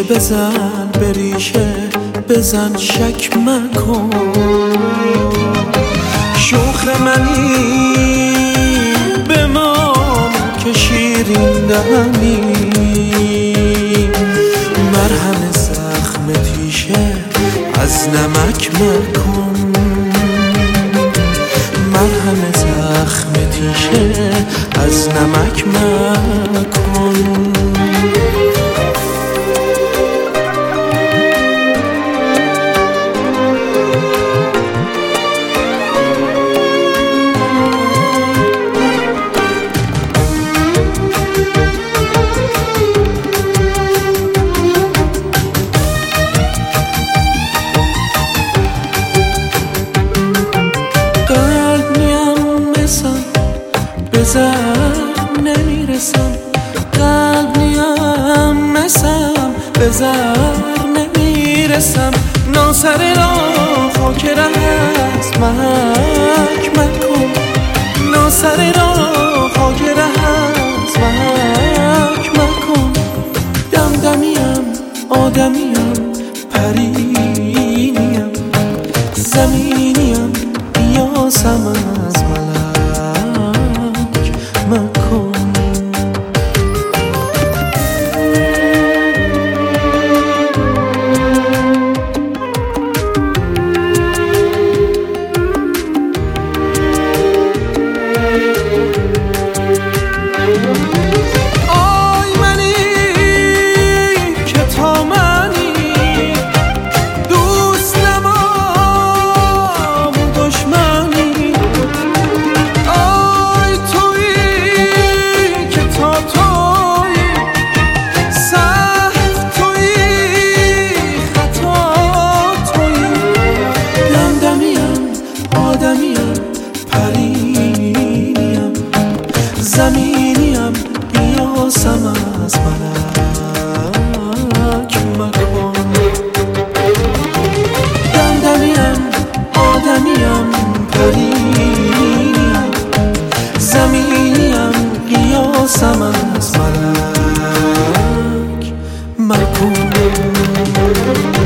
بزن به ریشه بزن شک مکن شوخ منی بمان که شیرین دهنی مرهم زخم تیشه از نمک مکن مرهم زخم تیشه از نمک مکن بزر نمیرسم قلب نیم مسم بزر نمیرسم ناسر را خاک هست محک مکن ناسر را خاک هست محک مکن دمدمیم آدمیم پرینیم زمینیم بیاسم از ملک مکن آی منی که تا منی دوست نمام دشمنی آی تویی که تا تویی سخت تویی خطا تویی دمدمیم آدمیم پرینیم زمینیم بیاسم از ملک مکن دمدمیم آدمیم پرینیم زمینیم بیاسم از ملک مکن